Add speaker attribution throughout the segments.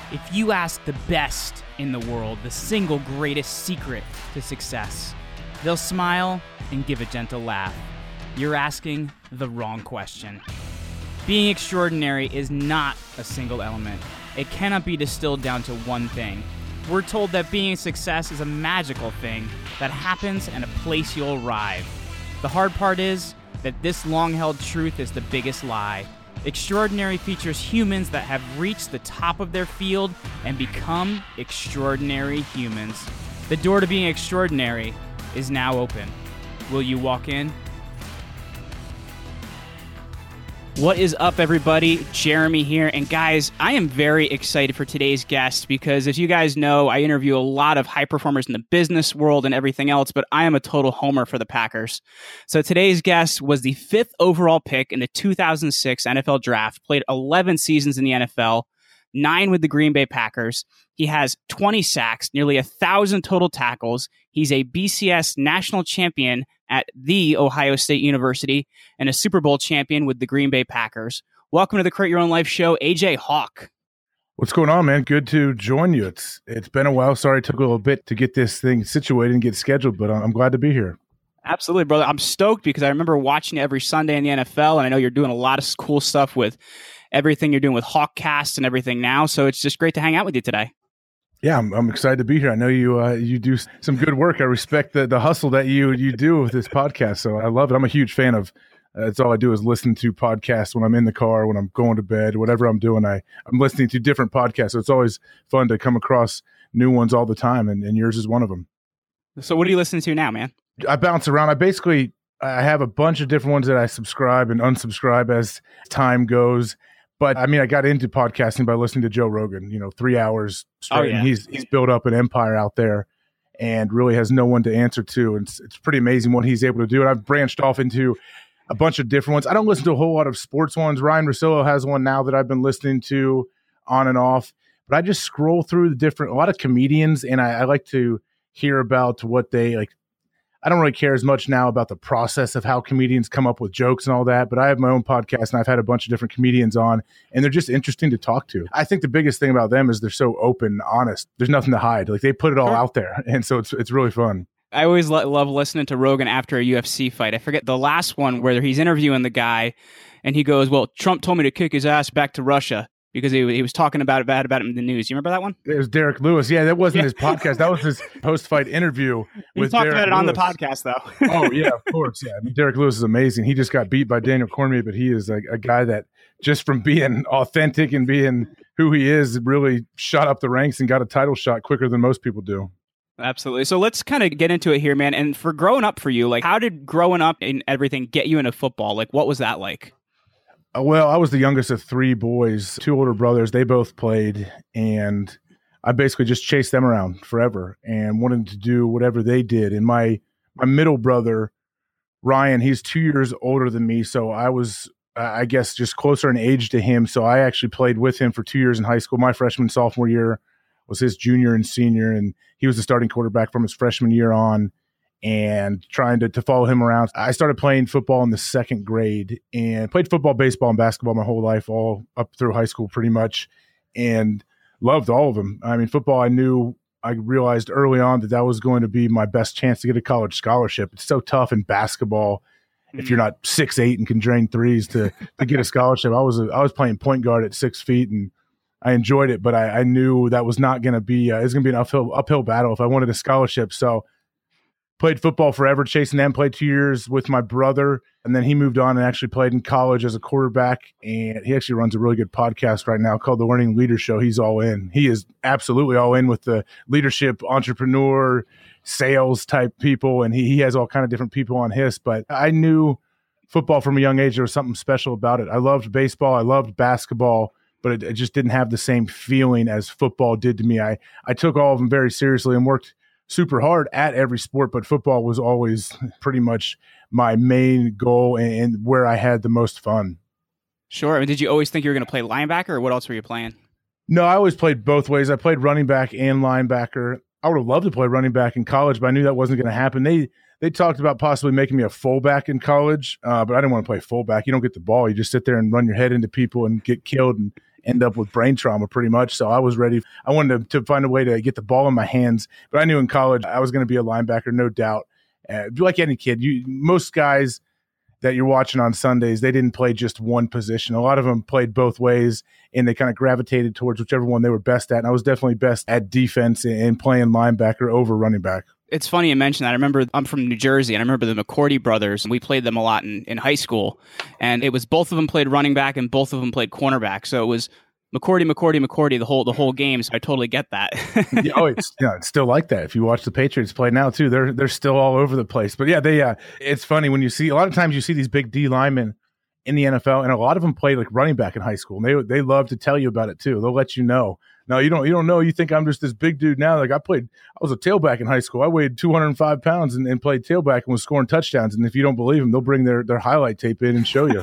Speaker 1: If you ask the best in the world the single greatest secret to success, they'll smile and give a gentle laugh. You're asking the wrong question. Being extraordinary is not a single element. It cannot be distilled down to one thing. We're told that being a success is a magical thing that happens in a place you'll arrive. The hard part is that this long-held truth is the biggest lie. Extraordinary features humans that have reached the top of their field and become extraordinary humans. The door to being extraordinary is now open. Will you walk in? What is up, everybody? Jeremy here. And guys, I am very excited for today's guest because, as you guys know, I interview a lot of high performers in the business world and everything else, but I am a total homer for the Packers. So today's guest was the 5th overall pick in the 2006 NFL Draft, played 11 seasons in the NFL, 9 with the Green Bay Packers. He has 20 sacks, nearly 1,000 total tackles. He's a BCS national champion at The Ohio State University and a Super Bowl champion with the Green Bay Packers. Welcome to the Create Your Own Life show, AJ Hawk.
Speaker 2: What's going on, man? Good to join you. It's been a while. Sorry it took a little bit to get this thing situated and get scheduled, but I'm glad to be here.
Speaker 1: Absolutely, brother. I'm stoked because I remember watching you every Sunday in the NFL, and I know you're doing a lot of cool stuff with everything you're doing with Hawkcast and everything now, so it's just great to hang out with you today.
Speaker 2: Yeah, I'm excited to be here. I know you do some good work. I respect the hustle that you do with this podcast, so I love it. I'm a huge fan of. That's all I do is listen to podcasts when I'm in the car, when I'm going to bed, whatever I'm doing. I'm listening to different podcasts, so it's always fun to come across new ones all the time, and yours is one of them.
Speaker 1: So what are you listening to now, man?
Speaker 2: I bounce around. I have a bunch of different ones that I subscribe and unsubscribe as time goes. But I mean, I got into podcasting by listening to Joe Rogan, 3 hours straight.
Speaker 1: Oh, yeah.
Speaker 2: And he's built up an empire out there and really has no one to answer to. And it's pretty amazing what he's able to do. And I've branched off into a bunch of different ones. I don't listen to a whole lot of sports ones. Ryan Russillo has one now that I've been listening to on and off. But I just scroll through a lot of comedians, and I like to hear about what they like. I don't really care as much now about the process of how comedians come up with jokes and all that, but I have my own podcast and I've had a bunch of different comedians on, and they're just interesting to talk to. I think the biggest thing about them is they're so open, honest. There's nothing to hide. Like, they put it all out there, and so it's really fun.
Speaker 1: I always love listening to Rogan after a UFC fight. I forget the last one where he's interviewing the guy, and he goes, "Well, Trump told me to kick his ass back to Russia." Because he was talking about it in the news. You remember that one?
Speaker 2: It was Derek Lewis. Yeah, that wasn't his podcast. That was his post-fight interview with
Speaker 1: Derek
Speaker 2: Derek
Speaker 1: about it
Speaker 2: Lewis.
Speaker 1: On the podcast, though.
Speaker 2: Oh, yeah, of course. Yeah, I mean, Derek Lewis is amazing. He just got beat by Daniel Cormier, but he is a guy that just from being authentic and being who he is really shot up the ranks and got a title shot quicker than most people do.
Speaker 1: Absolutely. So let's kind of get into it here, man. And for growing up for you, like, how did growing up and everything get you into football? Like, what was that like?
Speaker 2: Well, I was the youngest of 3 boys, 2 older brothers. They both played, and I basically just chased them around forever and wanted to do whatever they did. And my middle brother, Ryan, he's 2 years older than me, so I was, I guess, just closer in age to him. So I actually played with him for 2 years in high school. My freshman, sophomore year was his junior and senior, and he was the starting quarterback from his freshman year on. And trying to follow him around. I started playing football in the 2nd grade and played football, baseball, and basketball my whole life, all up through high school pretty much, and loved all of them. I mean, football, I realized early on that was going to be my best chance to get a college scholarship. It's so tough in basketball if you're not 6'8" and can drain threes to get a scholarship. I was playing point guard at 6 feet, and I enjoyed it, but I knew that was not going to be it was going to be an uphill battle if I wanted a scholarship. So played football forever, chasing them, played 2 years with my brother, and then he moved on and actually played in college as a quarterback, and he actually runs a really good podcast right now called The Learning Leader Show. He's all in. He is absolutely all in with the leadership, entrepreneur, sales type people, and he has all kind of different people on his, but I knew football from a young age. There was something special about it. I loved baseball. I loved basketball, but it just didn't have the same feeling as football did to me. I took all of them very seriously and worked super hard at every sport, but football was always pretty much my main goal and where I had the most fun.
Speaker 1: Sure. I mean, did you always think you were going to play linebacker, or what else were you playing?
Speaker 2: No, I always played both ways. I played running back and linebacker. I would have loved to play running back in college, but I knew that wasn't going to happen. They talked about possibly making me a fullback in college, but I didn't want to play fullback. You don't get the ball. You just sit there and run your head into people and get killed. end up with brain trauma pretty much. So I was ready. I wanted to find a way to get the ball in my hands. But I knew in college I was going to be a linebacker, no doubt. Like any kid, most guys that you're watching on Sundays, they didn't play just one position. A lot of them played both ways, and they kind of gravitated towards whichever one they were best at. And I was definitely best at defense and playing linebacker over running back.
Speaker 1: It's funny you mention that. I remember I'm from New Jersey, and I remember the McCourty brothers, and we played them a lot in high school. And it was both of them played running back, and both of them played cornerback. So it was McCourty the whole game. So I totally get that.
Speaker 2: It's still like that. If you watch the Patriots play now too, they're still all over the place. But yeah, it's funny when you see a lot of times you see these big D linemen in the NFL, and a lot of them played like running back in high school. And they love to tell you about it too. They'll let you know. No, you don't know. You think I'm just this big dude now. Like I was a tailback in high school. I weighed 205 pounds and played tailback and was scoring touchdowns. And if you don't believe them, they'll bring their highlight tape in and show you.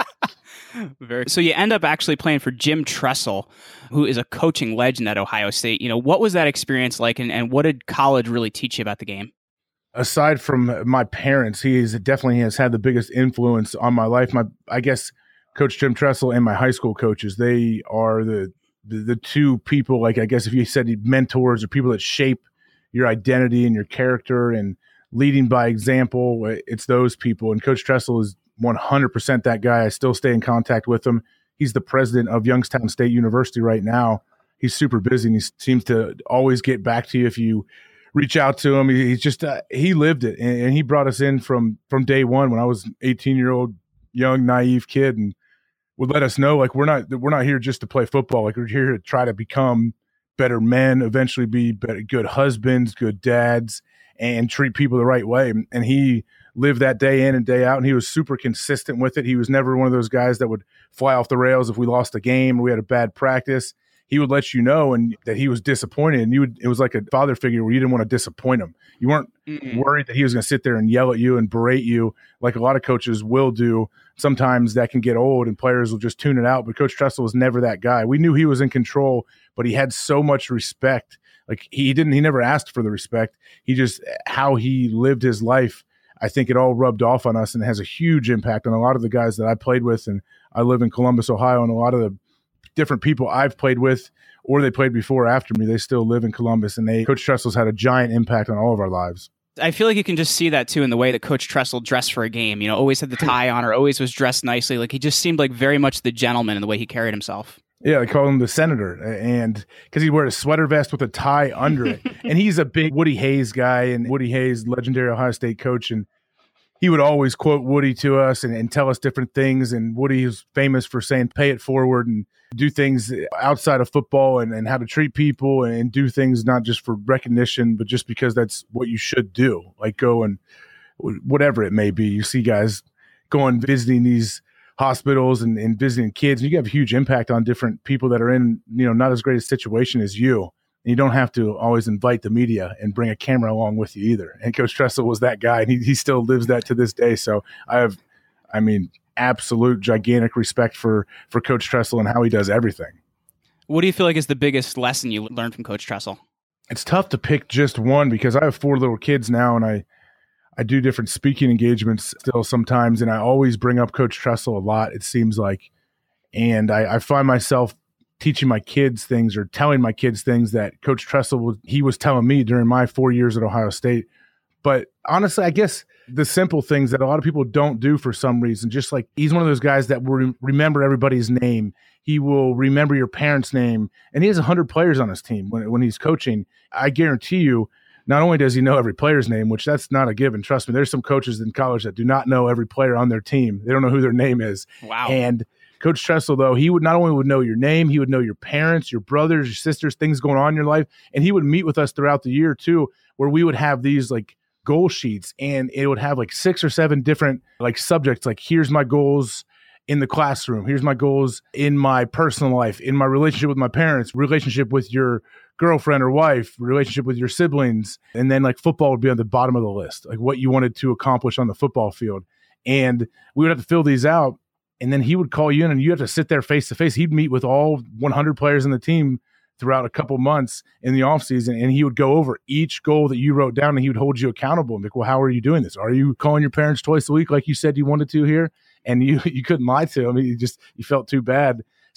Speaker 1: So you end up actually playing for Jim Tressel, who is a coaching legend at Ohio State. What was that experience like, and what did college really teach you about the game?
Speaker 2: Aside from my parents, he definitely has had the biggest influence on my life. I guess Coach Jim Tressel and my high school coaches, they are the two people, like I guess if you said mentors or people that shape your identity and your character and leading by example, it's those people. And Coach Tressel is 100% that guy. I still stay in contact with him. He's the president of Youngstown State University right now. He's super busy, and he seems to always get back to you if you reach out to him. He's just he lived it, and he brought us in from day one when I was 18-year-old young naive kid, and would let us know like we're not here just to play football. Like we're here to try to become better men, eventually be good husbands, good dads, and treat people the right way. And he lived that day in and day out, and he was super consistent with it. He was never one of those guys that would fly off the rails if we lost a game or we had a bad practice. He would let you know and that he was disappointed, and it was like a father figure where you didn't want to disappoint him. You weren't worried that he was going to sit there and yell at you and berate you like a lot of coaches will do. Sometimes that can get old and players will just tune it out, but Coach Tressel was never that guy. We knew he was in control, but he had so much respect. Like he never asked for the respect. He just, how he lived his life, I think it all rubbed off on us and has a huge impact on a lot of the guys that I played with. And I live in Columbus, Ohio, and a lot of the different people I've played with or they played before or after me, they still live in Columbus, and Coach Tressel's had a giant impact on all of our lives.
Speaker 1: I feel like you can just see that too in the way that Coach Tressel dressed for a game. Always had the tie on or always was dressed nicely. Like he just seemed like very much the gentleman in the way he carried himself.
Speaker 2: Yeah, they call him the senator, and because he wore a sweater vest with a tie under it. And he's a big Woody Hayes guy, and Woody Hayes, legendary Ohio State coach, and he would always quote Woody to us and tell us different things. And Woody is famous for saying, pay it forward and do things outside of football and how to treat people and do things not just for recognition, but just because that's what you should do. Like go and whatever it may be. You see guys going visiting these hospitals and visiting kids, and you have a huge impact on different people that are in, not as great a situation as you. And you don't have to always invite the media and bring a camera along with you either. And Coach Tressel was that guy, and he still lives that to this day. So I have, absolute gigantic respect for Coach Tressel and how he does everything.
Speaker 1: What do you feel like is the biggest lesson you learned from Coach Tressel?
Speaker 2: It's tough to pick just one because I have 4 little kids now, and I do different speaking engagements still sometimes, and I always bring up Coach Tressel a lot, it seems like. And I find myself teaching my kids things or telling my kids things that Coach Tressel was telling me during my 4 years at Ohio State. But honestly, I guess the simple things that a lot of people don't do for some reason, just like he's one of those guys that will remember everybody's name. He will remember your parents' name, and he has 100 players on his team when he's coaching. I guarantee you, not only does he know every player's name, which that's not a given. Trust me, there's some coaches in college that do not know every player on their team. They don't know who their name is.
Speaker 1: Wow.
Speaker 2: And Coach Tressel, though, he would not only would know your name, he would know your parents, your brothers, your sisters, things going on in your life. And he would meet with us throughout the year too, where we would have these like goal sheets, and it would have like 6 or 7 different like subjects. Like, here's my goals in the classroom. Here's my goals in my personal life, in my relationship with my parents, relationship with your girlfriend or wife, relationship with your siblings. And then like football would be on the bottom of the list, like what you wanted to accomplish on the football field. And we would have to fill these out. And then he would call you in and you have to sit there face to face. He'd meet with all 100 players in the team throughout a couple months in the offseason, and he would go over each goal that you wrote down, and he would hold you accountable and be like, well, how are you doing this? Are you calling your parents twice a week like you said you wanted to here? And you couldn't lie to him. You felt too bad.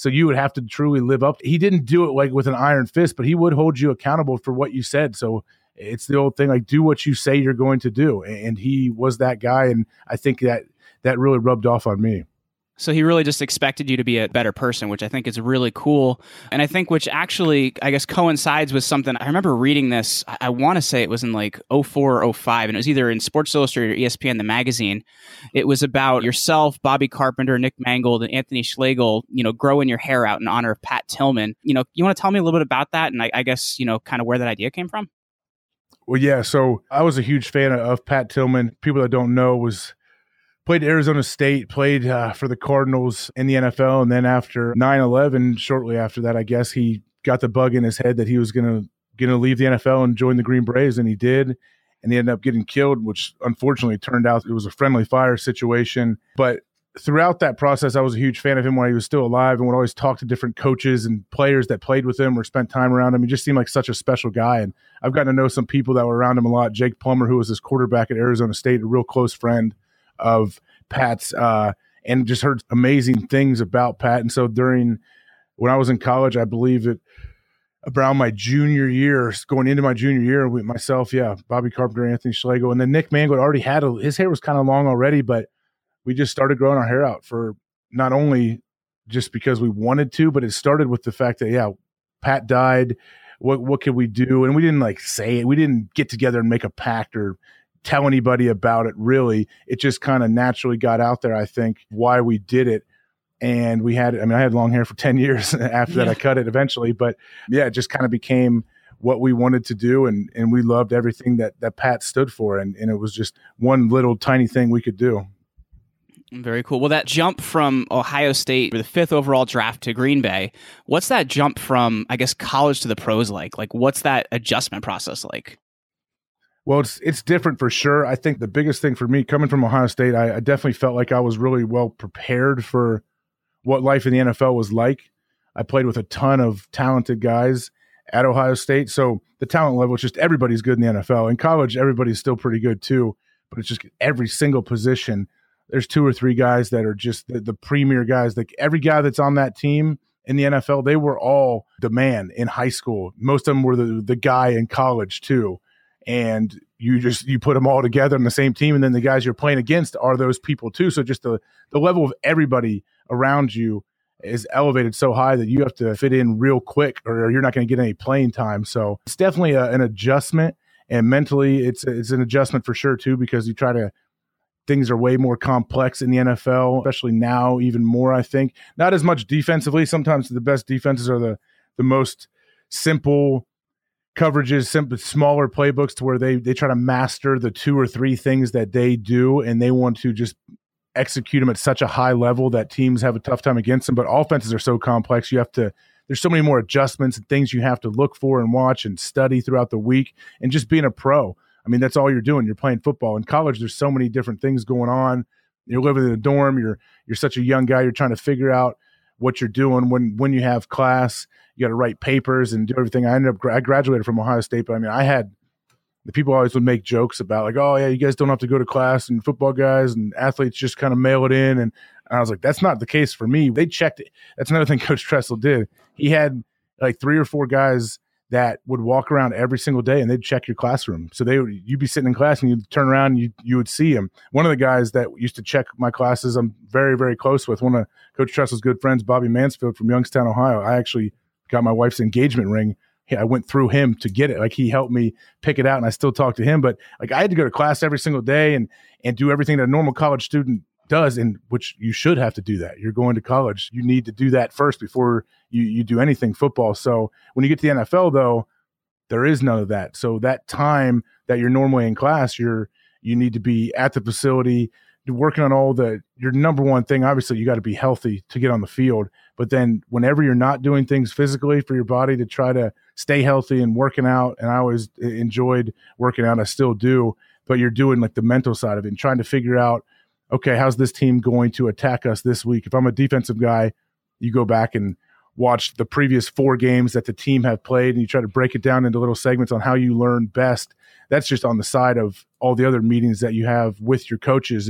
Speaker 2: So you would have to truly live up. He didn't do it like with an iron fist, but he would hold you accountable for what you said. So it's the old thing, like do what you say you're going to do. And he was that guy. And I think that really rubbed off on me.
Speaker 1: So he really just expected you to be a better person, which I think is really cool. And I think which actually, I guess, coincides with something. I remember reading this, I want to say it was in like 04 or 05, and it was either in Sports Illustrated or ESPN, the magazine. It was about yourself, Bobby Carpenter, Nick Mangold, and Anthony Schlegel, growing your hair out in honor of Pat Tillman. You want to tell me a little bit about that? And I guess, kind of where that idea came from?
Speaker 2: Well, yeah. So I was a huge fan of Pat Tillman. People that don't know, played at Arizona State, played for the Cardinals in the NFL. And then after 9/11, shortly after that, I guess he got the bug in his head that he was going to leave the NFL and join the Green Berets, and he did. And he ended up getting killed, which unfortunately turned out it was a friendly fire situation. But throughout that process, I was a huge fan of him while he was still alive and would always talk to different coaches and players that played with him or spent time around him. He just seemed like such a special guy. And I've gotten to know some people that were around him a lot. Jake Plummer, who was his quarterback at Arizona State, a real close friend of Pat's, and just heard amazing things about Pat. And so when I was in college, I believe that around my junior year, going into my junior year with myself, Bobby Carpenter, Anthony Schlegel, and then Nick Mangold already had his hair was kind of long already, but we just started growing our hair out for not only just because we wanted to, but it started with the fact that, Pat died. What could we do? And we didn't say it. We didn't get together and make a pact or tell anybody about it, really. It just kind of naturally got out there, I think, why we did it. And I had long hair for 10 years after that. I cut it eventually. But, it just kind of became what we wanted to do. And we loved everything that Pat stood for. And it was just one little tiny thing we could do.
Speaker 1: Very cool. Well, that jump from Ohio State, the 5th overall draft to Green Bay, what's that jump from, I guess, college to the pros like? Like, what's that adjustment process like?
Speaker 2: Well, it's different for sure. I think the biggest thing for me coming from Ohio State, I definitely felt like I was really well prepared for what life in the NFL was like. I played with a ton of talented guys at Ohio State. So the talent level, it's just everybody's good in the NFL. In college, everybody's still pretty good too, but it's just every single position. There's 2 or 3 guys that are just the premier guys. Like every guy that's on that team in the NFL, they were all the man in high school. Most of them were the guy in college too. And you put them all together on the same team, and then the guys you're playing against are those people too. So just the level of everybody around you is elevated so high that you have to fit in real quick or you're not going to get any playing time. So it's definitely an adjustment, and mentally it's an adjustment for sure too, because things are way more complex in the NFL, especially now even more, I think. Not as much defensively. Sometimes the best defenses are the most simple coverages, smaller playbooks to where they try to master the 2 or 3 things that they do, and they want to just execute them at such a high level that teams have a tough time against them. But offenses are so complex. There's so many more adjustments and things you have to look for and watch and study throughout the week. And just being a pro, I mean, that's all you're doing. You're playing football. In college, there's so many different things going on. You're living in a dorm. You're such a young guy. You're trying to figure out what you're doing when you have class. You got to write papers and do everything. I graduated from Ohio State, but I mean, the people always would make jokes about like, oh yeah, you guys don't have to go to class, and football guys and athletes just kind of mail it in. And I was like, that's not the case for me. They checked it. That's another thing Coach Tressel did. He had like 3 or 4 guys that would walk around every single day and they'd check your classroom. So you'd be sitting in class and you'd turn around and you would see him. One of the guys that used to check my classes, I'm very, very close with, one of Coach Tressel's good friends, Bobby Mansfield from Youngstown, Ohio. I actually got my wife's engagement ring. I went through him to get it. Like he helped me pick it out, and I still talk to him. But like I had to go to class every single day and do everything that a normal college student does, and which you should have to do that. You're going to college. You need to do that first before you do anything football. So when you get to the NFL, though, there is none of that. So that time that you're normally in class, you need to be at the facility, working on your number one thing. Obviously, you got to be healthy to get on the field. But then whenever you're not doing things physically for your body to try to stay healthy and working out, and I always enjoyed working out, I still do, but you're doing like the mental side of it and trying to figure out, okay, how's this team going to attack us this week? If I'm a defensive guy, you go back and watch the previous 4 games that the team have played, and you try to break it down into little segments on how you learn best. That's just on the side of all the other meetings that you have with your coaches. And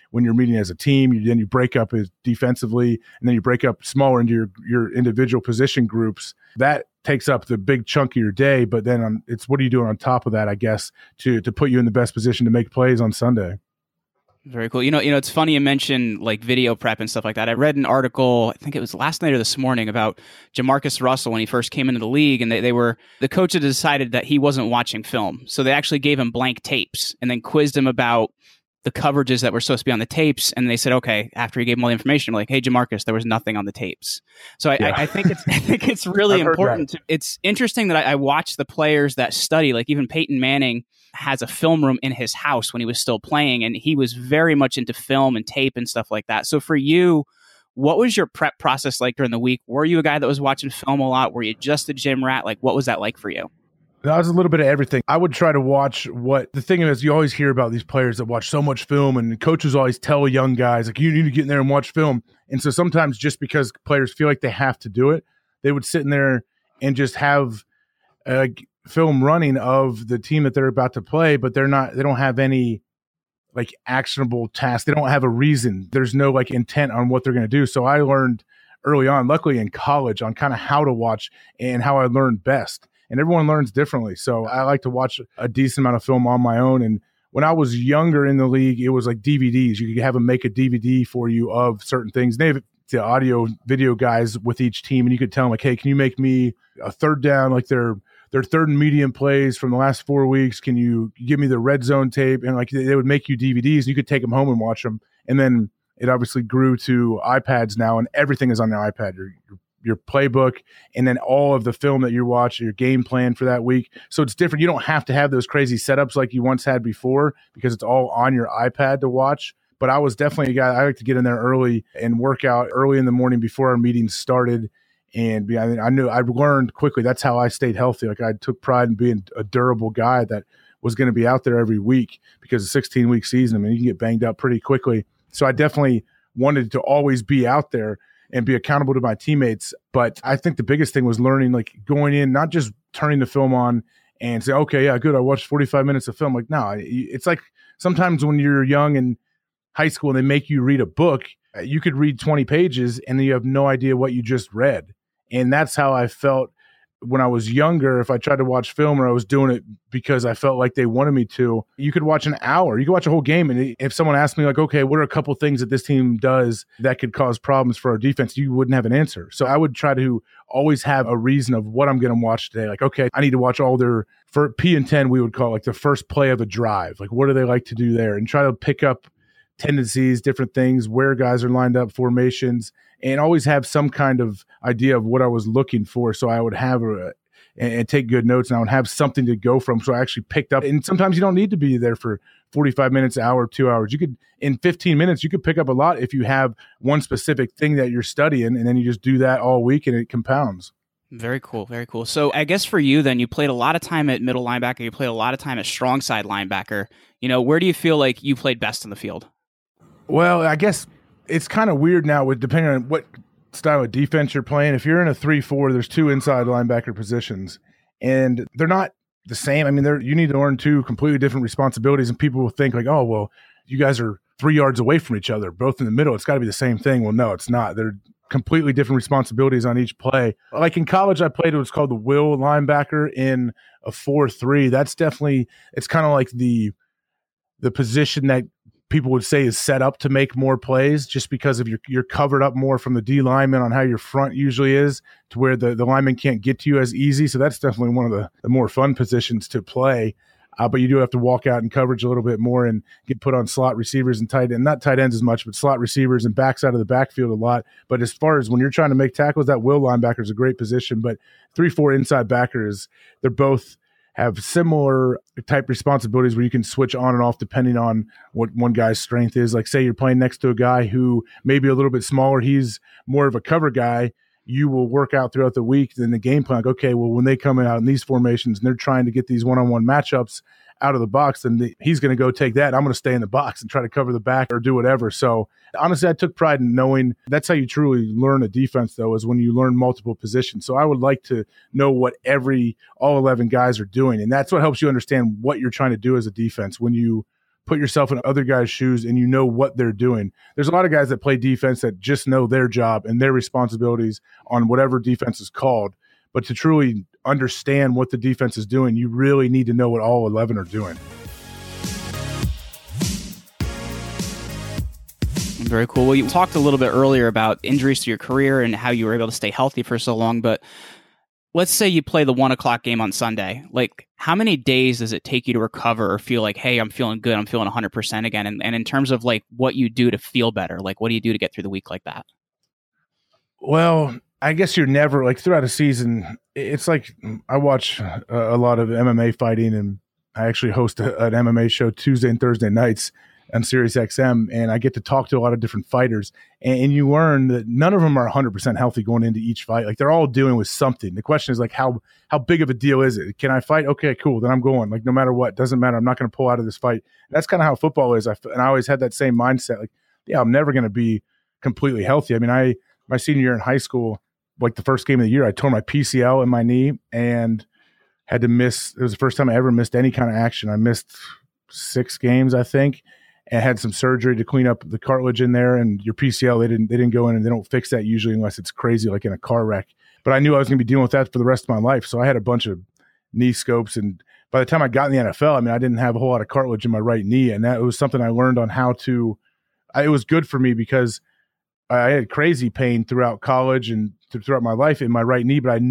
Speaker 2: when you're meeting as a team. Then you break up defensively, and then you break up smaller into your individual position groups. That takes up the big chunk of your day, but then it's what are you doing on top of that, I guess, to put you in the best position to make plays on Sunday.
Speaker 1: Very cool. It's funny you mentioned like video prep and stuff like that. I read an article, I think it was last night or this morning, about Jamarcus Russell when he first came into the league, and the coach had decided that he wasn't watching film. So they actually gave him blank tapes and then quizzed him about the coverages that were supposed to be on the tapes. And they said, okay, after he gave him all the information, like, hey, Jamarcus, there was nothing on the tapes. So I think it's really important. It's interesting that I watch the players that study, like even Peyton Manning has a film room in his house when he was still playing, and he was very much into film and tape and stuff like that. So for you, what was your prep process like during the week? Were you a guy that was watching film a lot? Were you just a gym rat? Like, what was that like for you?
Speaker 2: That was a little bit of everything. I would try to watch the thing is, you always hear about these players that watch so much film, and coaches always tell young guys, like, you need to get in there and watch film. And so sometimes just because players feel like they have to do it, they would sit in there and just have film running of the team that they're about to play, but they don't have any like actionable tasks. They don't have a reason. There's no like intent on what they're going to do. So I learned early on, luckily in college, on kind of how to watch and how I learned best. And everyone learns differently. So I like to watch a decent amount of film on my own. And when I was younger in the league, it was like DVDs. You could have them make a DVD for you of certain things. They have the audio video guys with each team, and you could tell them like, hey, can you make me a third down, like their third and medium plays from the last 4 weeks? Can you give me the red zone tape? And like they would make you DVDs, and you could take them home and watch them. And then it obviously grew to iPads now, and everything is on the iPad. Your playbook, and then all of the film that you watch, your game plan for that week. So it's different. You don't have to have those crazy setups like you once had before, because it's all on your iPad to watch. But I was definitely a guy, I like to get in there early and work out early in the morning before our meetings started. And I knew I learned quickly. That's how I stayed healthy. Like I took pride in being a durable guy that was going to be out there every week, because a 16-week season, I mean, you can get banged up pretty quickly. So I definitely wanted to always be out there and be accountable to my teammates. But I think the biggest thing was learning, like going in, not just turning the film on and say, okay, yeah, good, I watched 45 minutes of film. Like, no, it's like sometimes when you're young in high school and they make you read a book, you could read 20 pages and then you have no idea what you just read. And that's how I felt when I was younger. If I tried to watch film, or I was doing it because I felt like they wanted me to, you could watch an hour, you could watch a whole game. And if someone asked me like, okay, what are a couple things that this team does that could cause problems for our defense? You wouldn't have an answer. So I would try to always have a reason of what I'm going to watch today. Like, okay, I need to watch all their, for P and 10, we would call it like the first play of a drive. Like, what do they like to do there? And try to pick up tendencies, different things, where guys are lined up, formations, and always have some kind of idea of what I was looking for. So I would have and take good notes, and I would have something to go from. So I actually picked up, and sometimes you don't need to be there for 45 minutes, an hour, 2 hours. You could, in 15 minutes, you could pick up a lot if you have one specific thing that you're studying, and then you just do that all week and it compounds.
Speaker 1: Very cool. Very cool. So I guess for you then, you played a lot of time at middle linebacker. You played a lot of time at strong side linebacker. Where do you feel like you played best in the field?
Speaker 2: Well, I guess it's kind of weird now with depending on what style of defense you're playing. If you're in a 3-4, there's two inside linebacker positions, and they're not the same. I mean, you need to learn two completely different responsibilities, and people will think like, oh, well, you guys are 3 yards away from each other, both in the middle. It's got to be the same thing. Well, no, it's not. They're completely different responsibilities on each play. Like in college, I played what's called the will linebacker in a 4-3. That's definitely, it's kind of like the position that people would say is set up to make more plays, just because of you're covered up more from the D lineman on how your front usually is, to where the lineman can't get to you as easy. So that's definitely one of the more fun positions to play. But you do have to walk out in coverage a little bit more and get put on slot receivers and not tight ends as much, but slot receivers and backs out of the backfield a lot. But as far as when you're trying to make tackles, that will linebacker is a great position. But 3-4 inside backers, they're both have similar type responsibilities where you can switch on and off depending on what one guy's strength is. Like say you're playing next to a guy who may be a little bit smaller, he's more of a cover guy. You will work out throughout the week in the game plan, like, okay, well, when they come out in these formations and they're trying to get these one-on-one matchups out of the box, then he's going to go take that. I'm going to stay in the box and try to cover the back or do whatever. So honestly, I took pride in knowing that's how you truly learn a defense, though, is when you learn multiple positions. So I would like to know what all 11 guys are doing. And that's what helps you understand what you're trying to do as a defense. When you put yourself in other guys' shoes and you know what they're doing. There's a lot of guys that play defense that just know their job and their responsibilities on whatever defense is called. But to truly understand what the defense is doing, you really need to know what all 11 are doing.
Speaker 1: Very cool. Well, you talked a little bit earlier about injuries to your career and how you were able to stay healthy for so long, but let's say you play the 1:00 game on Sunday. Like, how many days does it take you to recover or feel like, hey, I'm feeling good, I'm feeling 100% again? And in terms of like what you do to feel better, like what do you do to get through the week like that?
Speaker 2: Well, I guess you're never, like, throughout a season, it's like I watch a lot of MMA fighting, and I actually host an MMA show Tuesday and Thursday nights on Sirius XM, and I get to talk to a lot of different fighters, and you learn that none of them are 100% healthy going into each fight. Like, they're all dealing with something. The question is, like, how big of a deal is it? Can I fight? Okay, cool. Then I'm going. Like, no matter what, doesn't matter. I'm not going to pull out of this fight. That's kind of how football is. And I always had that same mindset. Like, yeah, I'm never going to be completely healthy. I mean, my senior year in high school, like the first game of the year, I tore my PCL in my knee and had to miss. It was the first time I ever missed any kind of action. I missed 6 games, I think, and had some surgery to clean up the cartilage in there. And your PCL, they didn't go in, and they don't fix that usually unless it's crazy, like in a car wreck. But I knew I was going to be dealing with that for the rest of my life. So I had a bunch of knee scopes. And by the time I got in the NFL, I mean, I didn't have a whole lot of cartilage in my right knee. And that was something I learned on how to, it was good for me because I had crazy pain throughout college and throughout my life in my right knee, but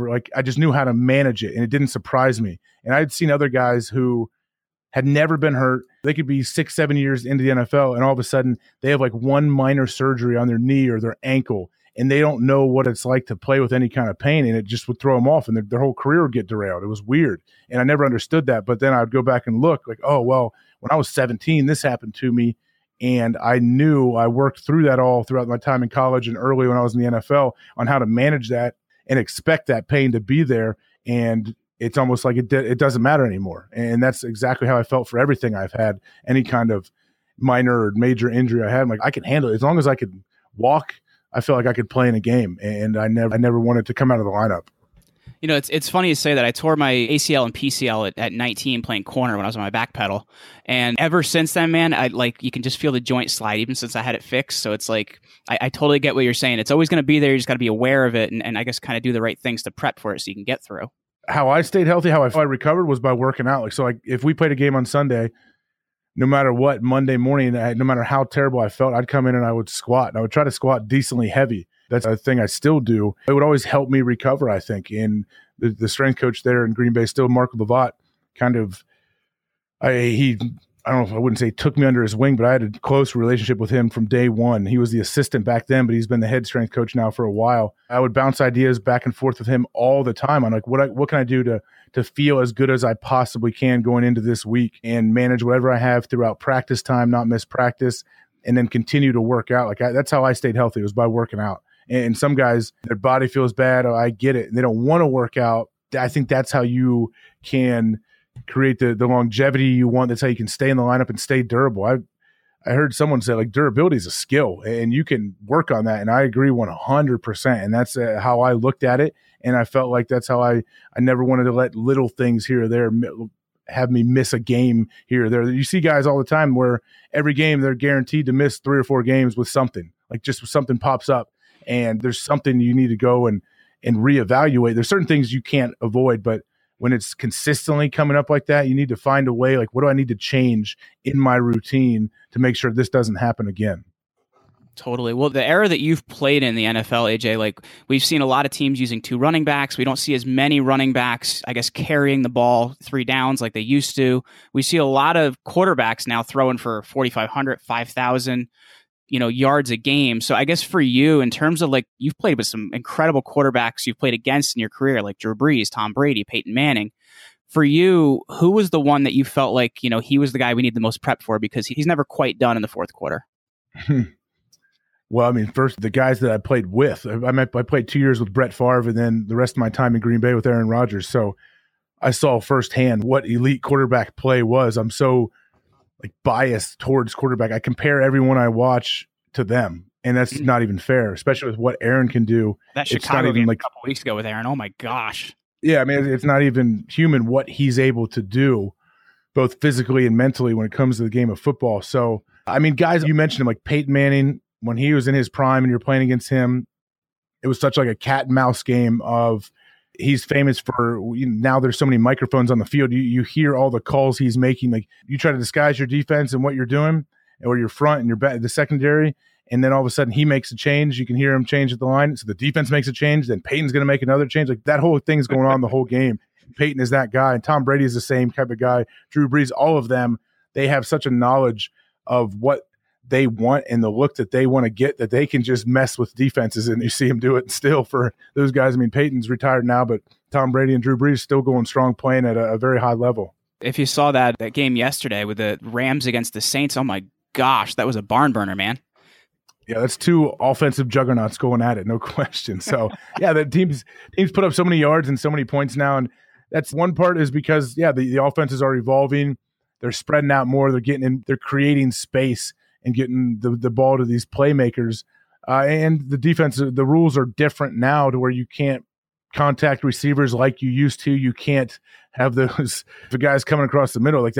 Speaker 2: I just knew how to manage it, and it didn't surprise me. And I had seen other guys who had never been hurt. They could be 6-7 years into the NFL, and all of a sudden they have like one minor surgery on their knee or their ankle, and they don't know what it's like to play with any kind of pain, and it just would throw them off, and their whole career would get derailed. It was weird, and I never understood that. But then I would go back and look like, oh, well, when I was 17, this happened to me, and I knew I worked through that all throughout my time in college and early when I was in the NFL on how to manage that and expect that pain to be there. And it's almost like it doesn't matter anymore. And that's exactly how I felt for everything I've had. Any kind of minor or major injury I had, I'm like, I can handle it. As long as I could walk, I felt like I could play in a game. And I never wanted to come out of the lineup.
Speaker 1: You know, it's funny to say that I tore my ACL and PCL at 19 playing corner when I was on my back pedal. And ever since then, man, you can just feel the joint slide even since I had it fixed. So it's like, I totally get what you're saying. It's always going to be there. You just got to be aware of it and I guess kind of do the right things to prep for it so you can get through.
Speaker 2: How I stayed healthy, how I recovered was by working out. Like, so like if we played a game on Sunday, no matter what, Monday morning, no matter how terrible I felt, I'd come in and I would squat. And I would try to squat decently heavy. That's a thing I still do. It would always help me recover, I think. And the strength coach there in Green Bay, still Mark Lovat, kind of, I don't know if I wouldn't say took me under his wing, but I had a close relationship with him from day one. He was the assistant back then, but he's been the head strength coach now for a while. I would bounce ideas back and forth with him all the time. I'm like, what can I do to feel as good as I possibly can going into this week and manage whatever I have throughout practice time, not miss practice, and then continue to work out. Like that's how I stayed healthy, was by working out. And some guys, their body feels bad. Oh, I get it. And they don't want to work out. I think that's how you can create the longevity you want. That's how you can stay in the lineup and stay durable. I heard someone say, like, durability is a skill and you can work on that. And I agree 100%. And that's how I looked at it. And I felt like that's how I never wanted to let little things here or there have me miss a game here or there. You see guys all the time where every game they're guaranteed to miss 3 or 4 games with something, like just something pops up. And there's something you need to go and reevaluate. There's certain things you can't avoid, but when it's consistently coming up like that, you need to find a way, like, what do I need to change in my routine to make sure this doesn't happen again?
Speaker 1: Totally. Well, the era that you've played in the NFL, AJ, like we've seen a lot of teams using 2 running backs. We don't see as many running backs, I guess, carrying the ball 3 downs like they used to. We see a lot of quarterbacks now throwing for 4,500, 5,000. Yards a game. So I guess for you, in terms of like, you've played with some incredible quarterbacks you've played against in your career, like Drew Brees, Tom Brady, Peyton Manning. For you, who was the one that you felt like, he was the guy we need the most prep for because he's never quite done in the fourth quarter?
Speaker 2: Well, I mean, first, the guys that I played with, I played 2 years with Brett Favre and then the rest of my time in Green Bay with Aaron Rodgers. So I saw firsthand what elite quarterback play was. I'm so biased towards quarterback. I compare everyone I watch to them, and that's not even fair, especially with what Aaron can do.
Speaker 1: That Chicago game a couple weeks ago with Aaron, oh my gosh.
Speaker 2: Yeah, I mean, it's not even human what he's able to do. both physically and mentally when it comes to the game of football. So, I mean, guys, you mentioned him, like Peyton Manning, when he was in his prime and you're playing against him, it was such like a cat and mouse game of, he's famous for, now there's so many microphones on the field. You hear all the calls he's making. Like, you try to disguise your defense and what you're doing, or your front and your back, the secondary, and then all of a sudden he makes a change. You can hear him change at the line. So the defense makes a change. Then Peyton's going to make another change. Like, that whole thing's going on the whole game. Peyton is that guy, and Tom Brady is the same type of guy. Drew Brees, all of them, they have such a knowledge of what they want and the look that they want to get that they can just mess with defenses, and you see him do it still for those guys. I mean, Peyton's retired now, but Tom Brady and Drew Brees still going strong, playing at a very high level.
Speaker 1: If you saw that game yesterday with the Rams against the Saints, oh my gosh, that was a barn burner, man.
Speaker 2: Yeah, that's two offensive juggernauts going at it, no question. So, yeah, the teams put up so many yards and so many points now, and that's one part is because, yeah, the offenses are evolving. They're spreading out more. They're getting in, they're creating space and getting the ball to these playmakers. And the defense, the rules are different now to where you can't contact receivers like you used to. You can't have the guys coming across the middle. Like,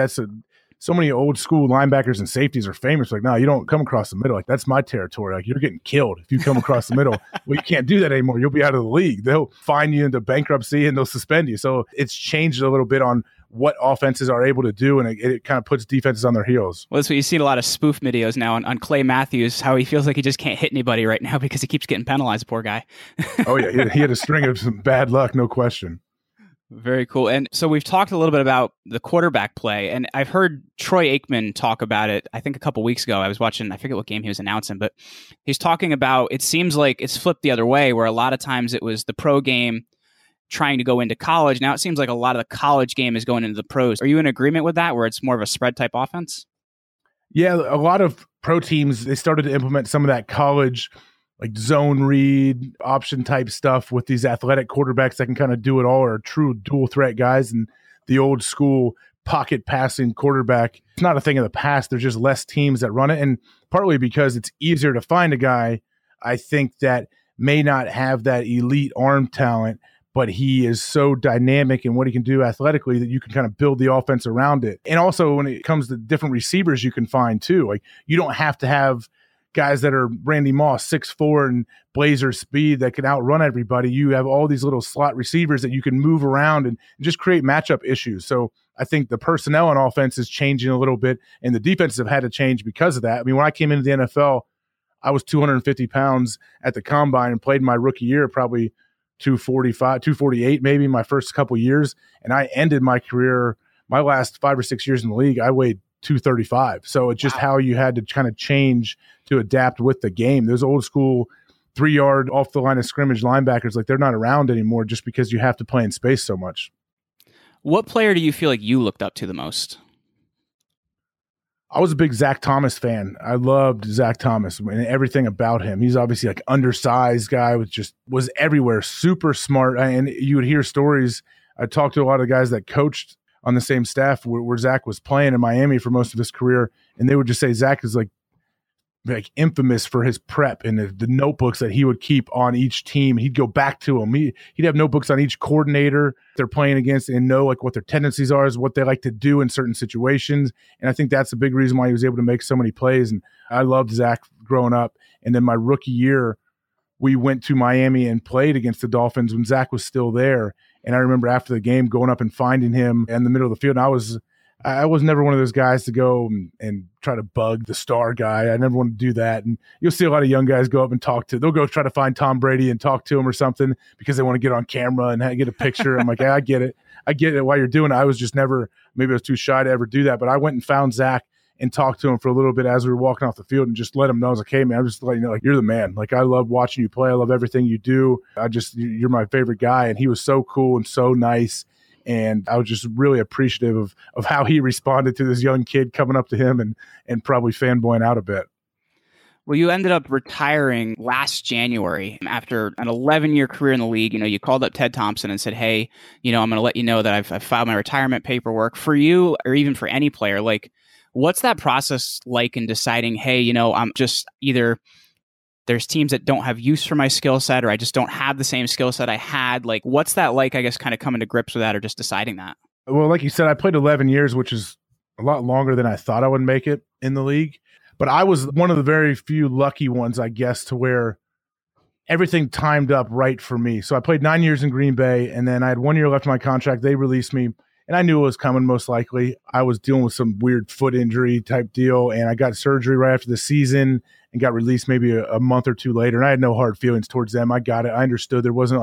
Speaker 2: so many old school linebackers and safeties are famous. Like, no, you don't come across the middle. Like, that's my territory. Like, you're getting killed if you come across the middle. Well, you can't do that anymore. You'll be out of the league. They'll fine you into bankruptcy and they'll suspend you. So it's changed a little bit on what offenses are able to do, and it kind of puts defenses on their heels.
Speaker 1: Well, that's what you see in a lot of spoof videos now on Clay Matthews, how he feels like he just can't hit anybody right now because he keeps getting penalized, poor guy.
Speaker 2: Oh, yeah. He had a string of some bad luck, no question.
Speaker 1: Very cool. And so we've talked a little bit about the quarterback play, and I've heard Troy Aikman talk about it, I think a couple weeks ago. I was watching, I forget what game he was announcing, but he's talking about, it seems like it's flipped the other way, where a lot of times it was the pro game trying to go into college. Now it seems like a lot of the college game is going into the pros. Are you in agreement with that, where it's more of a spread type offense?
Speaker 2: Yeah, a lot of pro teams, they started to implement some of that college, like zone read, option type stuff with these athletic quarterbacks that can kind of do it all, or true dual threat guys. And the old school pocket passing quarterback, it's not a thing of the past. There's just less teams that run it. And partly because it's easier to find a guy, I think, that may not have that elite arm talent, but he is so dynamic in what he can do athletically that you can kind of build the offense around it. And also when it comes to different receivers you can find too, like, you don't have to have guys that are Randy Moss, 6'4", and blazer speed that can outrun everybody. You have all these little slot receivers that you can move around and just create matchup issues. So I think the personnel on offense is changing a little bit, and the defenses have had to change because of that. I mean, when I came into the NFL, I was 250 pounds at the combine and played my rookie year, probably 245, 248 maybe my first couple years. And I ended my career, my last 5 or 6 years in the league, I weighed 235. So it's just how you had to kind of change to adapt with the game. Those old school 3-yard off the line of scrimmage linebackers, like, they're not around anymore just because you have to play in space so much.
Speaker 1: What player do you feel like you looked up to the most?
Speaker 2: I was a big Zach Thomas fan. I loved Zach Thomas and everything about him. He's obviously like undersized guy was everywhere, super smart. And you would hear stories. I talked to a lot of guys that coached on the same staff where Zach was playing in Miami for most of his career. And they would just say Zach is like infamous for his prep and the notebooks that he would keep on each team. He'd go back to them. He'd have notebooks on each coordinator they're playing against and know like what their tendencies are, is what they like to do in certain situations. And I think that's a big reason why he was able to make so many plays. And I loved Zach growing up. And then my rookie year, we went to Miami and played against the Dolphins when Zach was still there. And I remember after the game going up and finding him in the middle of the field. And I was never one of those guys to go and try to bug the star guy. I never wanted to do that. And you'll see a lot of young guys go up and they'll go try to find Tom Brady and talk to him or something because they want to get on camera and get a picture. I'm like, yeah, I get it. I get it while you're doing it. I was just never, maybe I was too shy to ever do that. But I went and found Zach and talked to him for a little bit as we were walking off the field and just let him know. I was like, hey, man, I'm just letting you know, like, you're the man. Like, I love watching you play. I love everything you do. You're my favorite guy. And he was so cool and so nice. And I was just really appreciative of how he responded to this young kid coming up to him and probably fanboying out a bit.
Speaker 1: Well, you ended up retiring last January after an 11-year career in the league. You know, you called up Ted Thompson and said, hey, you know, I'm going to let you know that I've filed my retirement paperwork. For you, or even for any player, like, what's that process like in deciding, hey, you know, I'm just either there's teams that don't have use for my skill set, or I just don't have the same skill set I had. Like, what's that like, I guess, kind of coming to grips with that or just deciding that?
Speaker 2: Well, like you said, I played 11 years, which is a lot longer than I thought I would make it in the league. But I was one of the very few lucky ones, I guess, to where everything timed up right for me. So I played 9 years in Green Bay, and then I had 1 year left of my contract. They released me, and I knew it was coming most likely. I was dealing with some weird foot injury type deal, and I got surgery right after the season and got released maybe a month or two later. And I had no hard feelings towards them. I got it. I understood there wasn't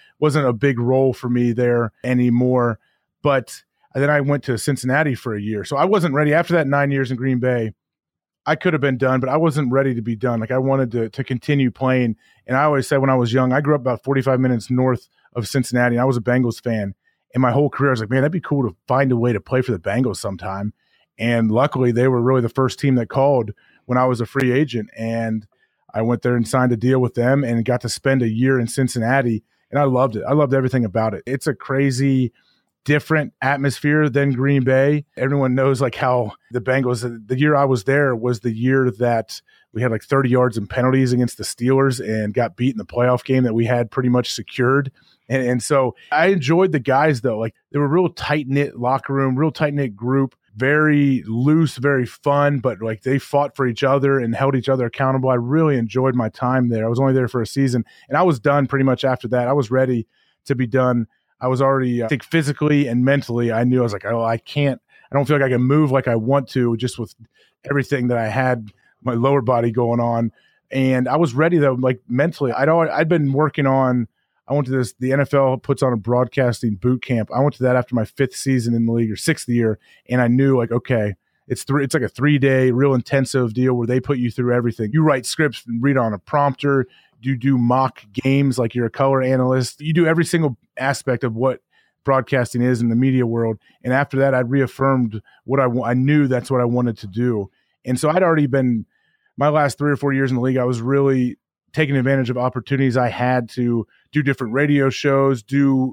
Speaker 2: a big role for me there anymore. But then I went to Cincinnati for a year. So I wasn't ready. After that 9 years in Green Bay, I could have been done, but I wasn't ready to be done. Like I wanted to continue playing. And I always said when I was young, I grew up about 45 minutes north of Cincinnati, and I was a Bengals fan. And my whole career, I was like, man, that'd be cool to find a way to play for the Bengals sometime. And luckily, they were really the first team that called when I was a free agent. And I went there and signed a deal with them and got to spend a year in Cincinnati. And I loved it. I loved everything about it. It's a crazy, different atmosphere than Green Bay. Everyone knows like how the Bengals, the year I was there was the year that we had like 30 yards in penalties against the Steelers and got beat in the playoff game that we had pretty much secured. And so I enjoyed the guys though. Like they were real tight-knit locker room, real tight-knit group, very loose, very fun, but like they fought for each other and held each other accountable. I really enjoyed my time there. I was only there for a season and I was done pretty much after that. I was ready to be done. I was already, I think physically and mentally, I knew I was like, oh, I don't feel like I can move like I want to just with everything that I had, my lower body going on. And I was ready though, like mentally. I'd been working on, I went to the NFL puts on a broadcasting boot camp. I went to that after my 5th season in the league or 6th year. And I knew like, okay, it's like a 3-day real intensive deal where they put you through everything. You write scripts and read on a prompter. You do mock games like you're a color analyst. You do every single aspect of what broadcasting is in the media world. And after that, I reaffirmed what I knew that's what I wanted to do. And so I'd already been, my last 3 or 4 years in the league, I was really taking advantage of opportunities I had to do different radio shows,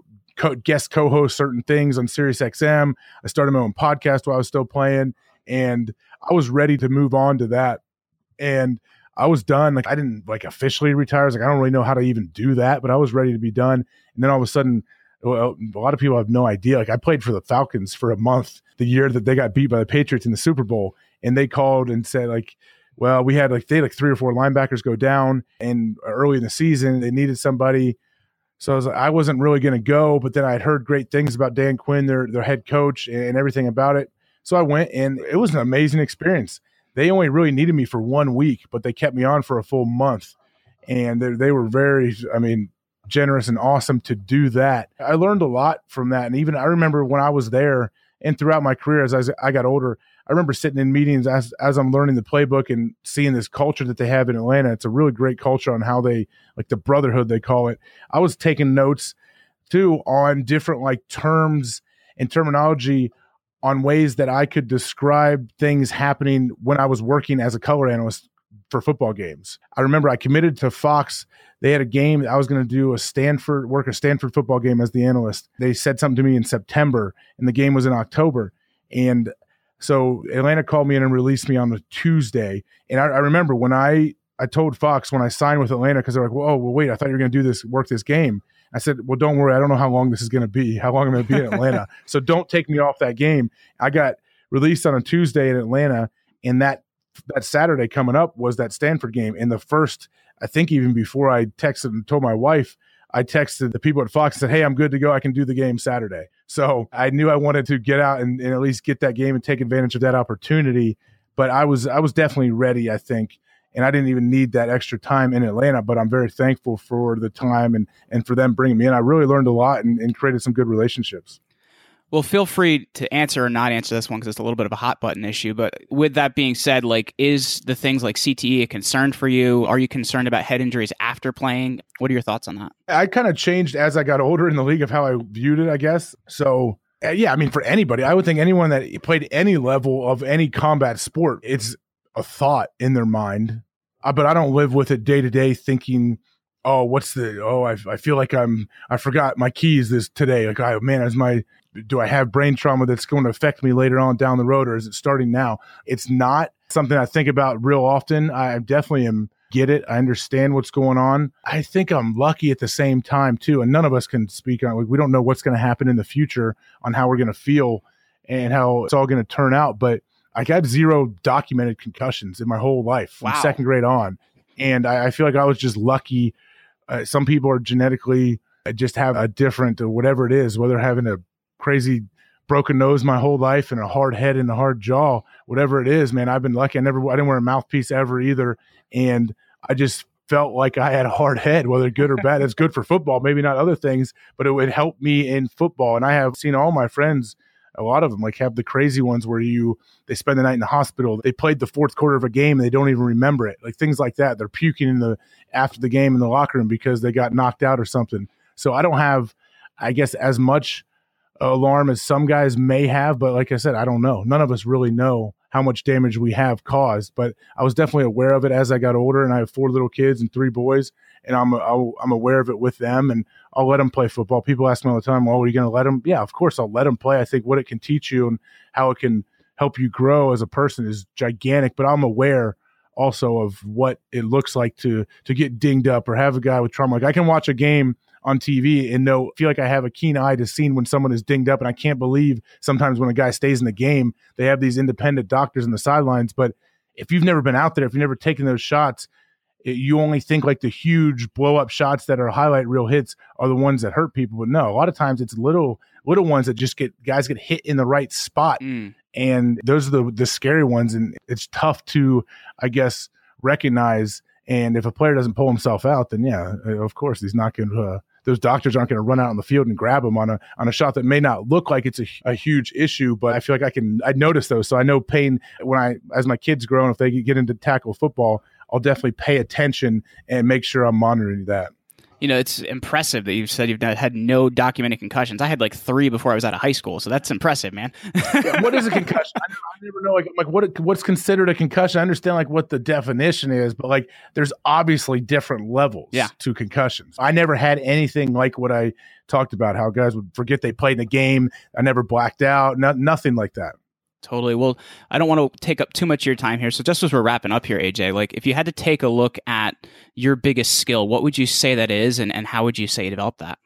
Speaker 2: guest co-host certain things on Sirius XM. I started my own podcast while I was still playing, and I was ready to move on to that. And I was done. Like I didn't like officially retire. I was like, I don't really know how to even do that, but I was ready to be done. And then all of a sudden, well, a lot of people have no idea. Like I played for the Falcons for a month the year that they got beat by the Patriots in the Super Bowl. And they called and said like, well, they had like 3 or 4 linebackers go down, and early in the season they needed somebody. So I wasn't really going to go, but then I had heard great things about Dan Quinn, their head coach, and everything about it. So I went, and it was an amazing experience. They only really needed me for 1 week, but they kept me on for a full month. And they were very, generous and awesome to do that. I learned a lot from that. And even I remember when I was there and throughout my career as I got older, I remember sitting in meetings as I'm learning the playbook and seeing this culture that they have in Atlanta. It's a really great culture on how they, like the brotherhood they call it. I was taking notes too on different like terms and terminology on ways that I could describe things happening when I was working as a color analyst for football games. I remember I committed to Fox. They had a game. I was going to do a Stanford football game as the analyst. They said something to me in September, and the game was in October. And so Atlanta called me in and released me on the Tuesday. And I remember when I told Fox when I signed with Atlanta, because they're like, well, wait, I thought you were going to do work this game. I said, well, don't worry. I don't know how long this is going to be, how long I'm going to be in Atlanta. So don't take me off that game. I got released on a Tuesday in Atlanta, and that Saturday coming up was that Stanford game. And the first, I think even before I texted and told my wife, I texted the people at Fox and said, hey, I'm good to go. I can do the game Saturday. So I knew I wanted to get out and at least get that game and take advantage of that opportunity. But I was definitely ready, I think. And I didn't even need that extra time in Atlanta, but I'm very thankful for the time and for them bringing me in. I really learned a lot and created some good relationships.
Speaker 1: Well, feel free to answer or not answer this one because it's a little bit of a hot button issue. But with that being said, like, is the things like CTE a concern for you? Are you concerned about head injuries after playing? What are your thoughts on that? I
Speaker 2: kind of changed as I got older in the league of how I viewed it, I guess. So, yeah, I mean, for anybody, I would think anyone that played any level of any combat sport, it's a thought in their mind. But I don't live with it day to day thinking, I feel like I forgot my keys today. Like, do I have brain trauma that's going to affect me later on down the road, or is it starting now? It's not something I think about real often. I definitely get it. I understand what's going on. I think I'm lucky at the same time too. And none of us can speak on it. We don't know what's going to happen in the future on how we're going to feel and how it's all going to turn out. But I got 0 documented concussions in my whole life from second grade on. And I feel like I was just lucky. Some people are genetically just have a different, whatever it is, whether having a crazy broken nose my whole life and a hard head and a hard jaw, whatever it is, man, I've been lucky. I didn't wear a mouthpiece ever either. And I just felt like I had a hard head, whether good or bad. It's good for football, maybe not other things, but it would help me in football. And I have seen all my friends, a lot of them like have the crazy ones where they spend the night in the hospital. They played the fourth quarter of a game and they don't even remember it. Like things like that. They're puking after the game in the locker room because they got knocked out or something. So I don't have, I guess, as much alarm as some guys may have, but like I said, I don't know. None of us really know how much damage we have caused, but I was definitely aware of it as I got older, and I have 4 little kids and 3 boys, and I'm aware of it with them, and I'll let them play football. People ask me all the time, well, are you going to let them? Yeah, of course I'll let them play. I think what it can teach you and how it can help you grow as a person is gigantic, but I'm aware also of what it looks like to get dinged up or have a guy with trauma. Like I can watch a game on TV and feel like I have a keen eye to see when someone is dinged up. And I can't believe sometimes when a guy stays in the game, they have these independent doctors in the sidelines. But if you've never been out there, if you've never taken those shots, you only think like the huge blow up shots that are highlight reel hits are the ones that hurt people. But no, a lot of times it's little ones that just guys get hit in the right spot. And those are the scary ones. And it's tough to, I guess, recognize. And if a player doesn't pull himself out, then yeah, of course he's not going to, those doctors aren't going to run out on the field and grab him on a shot that may not look like it's a huge issue, but I feel like I notice those. So I know pain as my kids grow, and if they get into tackle football, I'll definitely pay attention and make sure I'm monitoring that.
Speaker 1: You know, it's impressive that you've said you've had no documented concussions. I had like 3 before I was out of high school, so that's impressive, man.
Speaker 2: Yeah, what is a concussion? I never know like what's considered a concussion. I understand like what the definition is, but like there's obviously different levels to concussions. I never had anything like what I talked about, how guys would forget they played in the game. I never blacked out, nothing like that.
Speaker 1: Totally. Well, I don't want to take up too much of your time here. So just as we're wrapping up here, AJ, like if you had to take a look at your biggest skill, what would you say that is, and how would you say you developed that?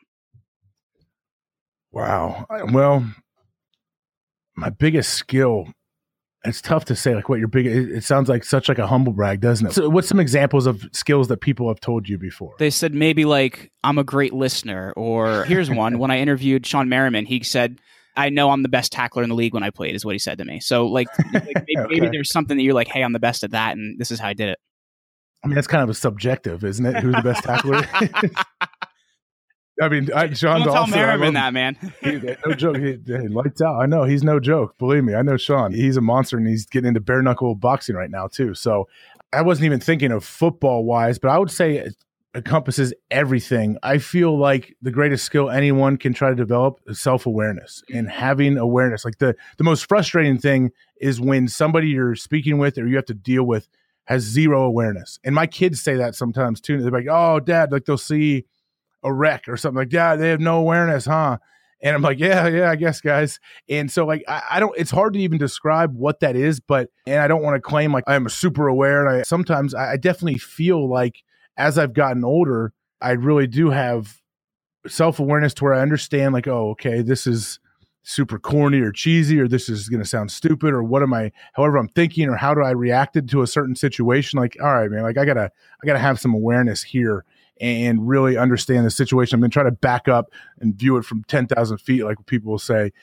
Speaker 2: Wow. Well, my biggest skill, it's tough to say like what your it sounds like such like a humble brag, doesn't it? So what's some examples of skills that people have told you before?
Speaker 1: They said maybe like, I'm a great listener, or here's one. When I interviewed Sean Merriman, he said, I know I'm the best tackler in the league when I played, is what he said to me. So like maybe there's something that you're like, hey, I'm the best at that, and this is how I did it.
Speaker 2: I mean, that's kind of a subjective, isn't it? Who's the best tackler? I mean, Sean's
Speaker 1: Don't tell
Speaker 2: also
Speaker 1: Merriman that, man.
Speaker 2: No joke. He lights out. I know he's no joke. Believe me, I know Sean. He's a monster, and he's getting into bare knuckle boxing right now too. So I wasn't even thinking of football wise, but I would say it encompasses everything. I feel like the greatest skill anyone can try to develop is self-awareness and having awareness. Like the most frustrating thing is when somebody you're speaking with or you have to deal with has 0 awareness. And my kids say that sometimes too. They're like, oh, Dad, like they'll see a wreck or something like, yeah, they have no awareness, huh? And I'm like, yeah, I guess, guys. And so like, I don't, it's hard to even describe what that is, and I don't want to claim like I'm super aware. And sometimes I definitely feel like as I've gotten older, I really do have self-awareness to where I understand like, oh, okay, this is super corny or cheesy, or this is going to sound stupid, or however I'm thinking, or how do I react to a certain situation? Like, all right, man, like I gotta have some awareness here and really understand the situation. I'm going to try to back up and view it from 10,000 feet, like people will say,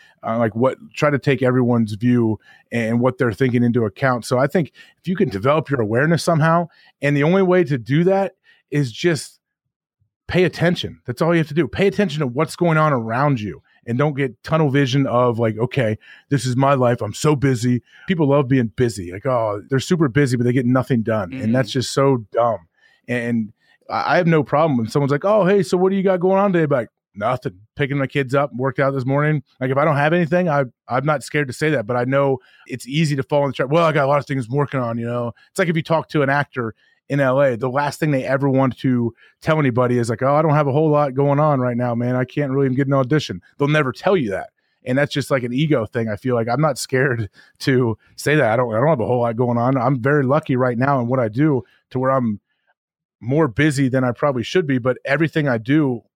Speaker 2: try to take everyone's view and what they're thinking into account. So I think if you can develop your awareness somehow, and the only way to do that is just pay attention. That's all you have to do. Pay attention to what's going on around you, and don't get tunnel vision of like, okay, this is my life. I'm so busy. People love being busy. Like, oh, they're super busy, but they get nothing done. And that's just so dumb. And I have no problem when someone's like, oh, hey, so what do you got going on today? Like, nothing. Picking my kids up, worked out this morning. Like, if I don't have anything, I'm not scared to say that, but I know it's easy to fall in the trap. Well, I got a lot of things I'm working on, It's like if you talk to an actor in LA, the last thing they ever want to tell anybody is like, oh, I don't have a whole lot going on right now, man. I can't really even get an audition. They'll never tell you that. And that's just like an ego thing. I feel like I'm not scared to say that. I don't have a whole lot going on. I'm very lucky right now in what I do to where I'm more busy than I probably should be, but everything I do,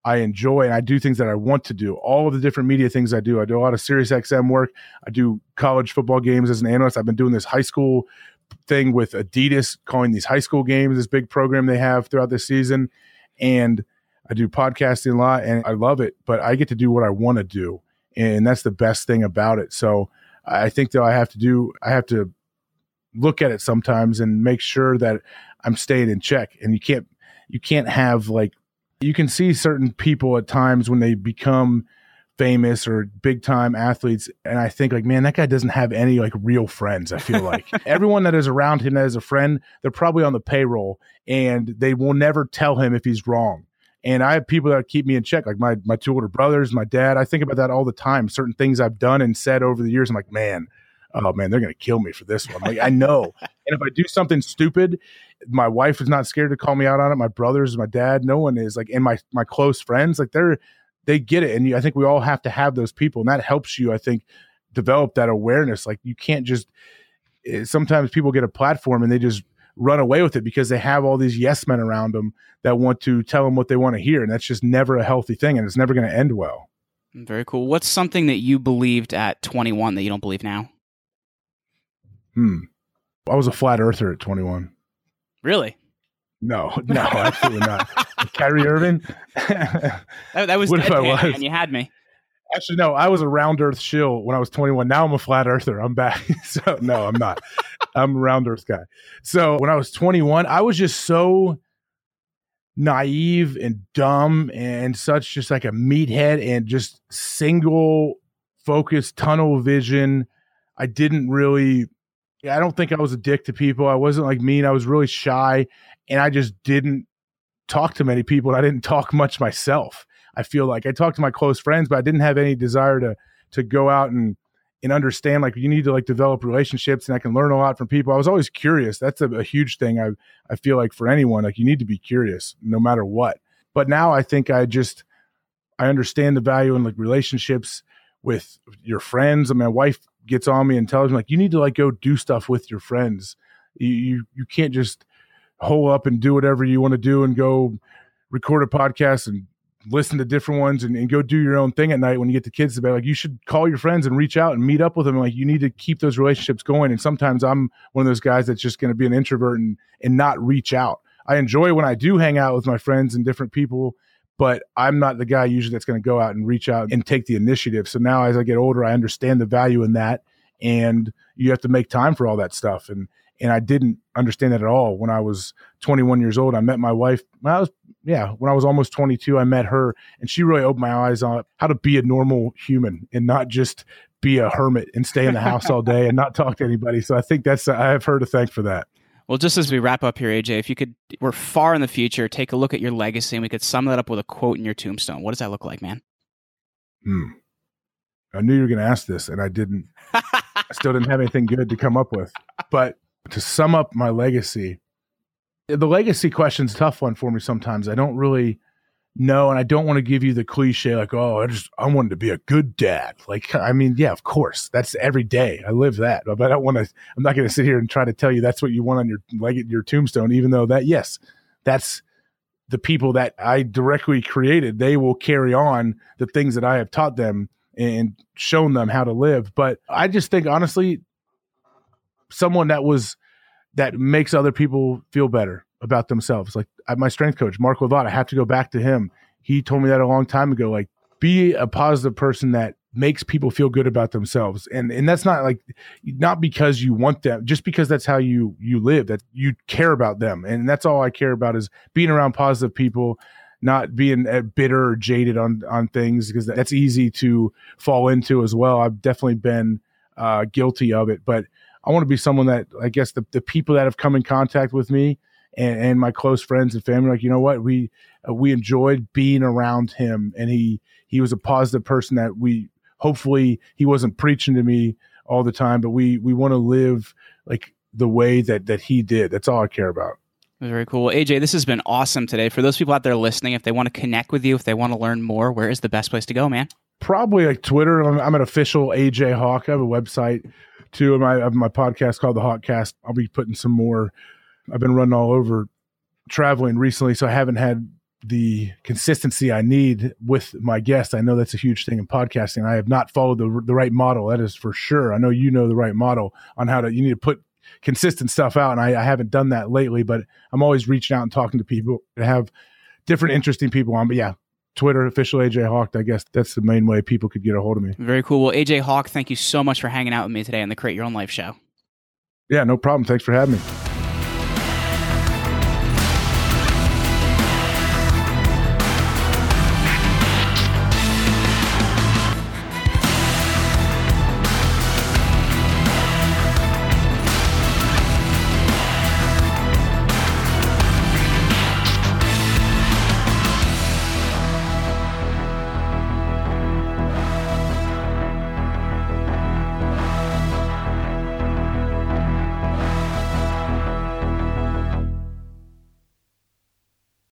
Speaker 2: I enjoy, and I do things that I want to do. All of the different media things I do. I do a lot of SiriusXM work. I do college football games as an analyst. I've been doing this high school thing with Adidas, calling these high school games, this big program they have throughout the season. And I do podcasting a lot, and I love it, but I get to do what I want to do. And that's the best thing about it. So I think that I have to look at it sometimes and make sure that I'm staying in check. And you can't have like, you can see certain people at times when they become famous or big time athletes. And I think like, man, that guy doesn't have any like real friends. I feel like everyone that is around him that is a friend, they're probably on the payroll and they will never tell him if he's wrong. And I have people that keep me in check, like my two older brothers, my dad. I think about that all the time. Certain things I've done and said over the years. I'm like, man, they're going to kill me for this one. Like, I know. And if I do something stupid, my wife is not scared to call me out on it. My brothers, my dad, no one is. Like, and my close friends, like they get it. And I think we all have to have those people. And that helps you, I think, develop that awareness. Like, you can't just, sometimes people get a platform and they just run away with it because they have all these yes men around them that want to tell them what they want to hear. And that's just never a healthy thing. And it's never going to end well.
Speaker 1: Very cool. What's something that you believed at 21 that you don't believe now?
Speaker 2: I was a flat earther at 21.
Speaker 1: Really?
Speaker 2: No, absolutely not. Kyrie Irving?
Speaker 1: that was
Speaker 2: what if I was?
Speaker 1: And you had me.
Speaker 2: Actually, no, I was a round earth shill when I was 21. Now I'm a flat earther. I'm back. So no, I'm not. I'm a round earth guy. So when I was 21, I was just so naive and dumb and such, just like a meathead and just single focused tunnel vision. I don't think I was a dick to people. I wasn't like mean. I was really shy and I just didn't talk to many people. And I didn't talk much myself. I feel like I talked to my close friends, but I didn't have any desire to go out and understand, like, you need to like develop relationships and I can learn a lot from people. I was always curious. That's a huge thing. I feel like for anyone, like, you need to be curious no matter what. But now I think I understand the value in like relationships with your friends. I mean, my wife gets on me and tells me like, you need to like go do stuff with your friends. You can't just hole up and do whatever you want to do and go record a podcast and listen to different ones and go do your own thing at night when you get the kids to bed. Like, you should call your friends and reach out and meet up with them. Like, you need to keep those relationships going. And sometimes I'm one of those guys that's just going to be an introvert and not reach out. I enjoy when I do hang out with my friends and different people, but I'm not the guy usually that's going to go out and reach out and take the initiative. So now as I get older, I understand the value in that. And you have to make time for all that stuff. And I didn't understand that at all when I was 21 years old. I met my wife when I was almost 22. I met her and she really opened my eyes on how to be a normal human and not just be a hermit and stay in the house all day and not talk to anybody. So I think I have her to thank for that.
Speaker 1: Well, just as we wrap up here, AJ, if you could, we're far in the future, take a look at your legacy and we could sum that up with a quote in your tombstone. What does that look like, man?
Speaker 2: I knew you were going to ask this and I didn't. I still didn't have anything good to come up with. But to sum up my legacy, the legacy question's a tough one for me sometimes. I don't really know, and I don't want to give you the cliche like, oh, I wanted to be a good dad. Like, I mean, yeah, of course, that's every day. I live that, but I'm not going to sit here and try to tell you that's what you want on your tombstone, even though that's the people that I directly created. They will carry on the things that I have taught them and shown them how to live. But I just think, honestly, someone that makes other people feel better about themselves. Like my strength coach, Mark Lovat, I have to go back to him. He told me that a long time ago, like, be a positive person that makes people feel good about themselves. And that's not like, not because you want them, just because that's how you live, that you care about them. And that's all I care about is being around positive people, not being bitter or jaded on things, because that's easy to fall into as well. I've definitely been guilty of it, but I want to be someone that, I guess, the people that have come in contact with me and my close friends and family, like, you know what, we enjoyed being around him, and he was a positive person that hopefully he wasn't preaching to me all the time, but we want to live like the way that he did. That's all I care about.
Speaker 1: Very cool. AJ, this has been awesome today. For those people out there listening, if they want to connect with you, if they want to learn more, where is the best place to go, man?
Speaker 2: Probably like Twitter. I'm an official AJ Hawk. I have a website too. I have my podcast called The Hawkcast. I'll be putting some more. I've been running all over traveling recently, so I haven't had the consistency I need with my guests. I know that's a huge thing in podcasting. I have not followed the right model. That is for sure. I know you know the right model on you need to put consistent stuff out. And I haven't done that lately, but I'm always reaching out and talking to people that have different interesting people on. But yeah, Twitter, official AJ Hawk. I guess that's the main way people could get a hold of me.
Speaker 1: Very cool. Well, AJ Hawk, thank you so much for hanging out with me today on the Create Your Own Life show.
Speaker 2: Yeah, no problem. Thanks for having me.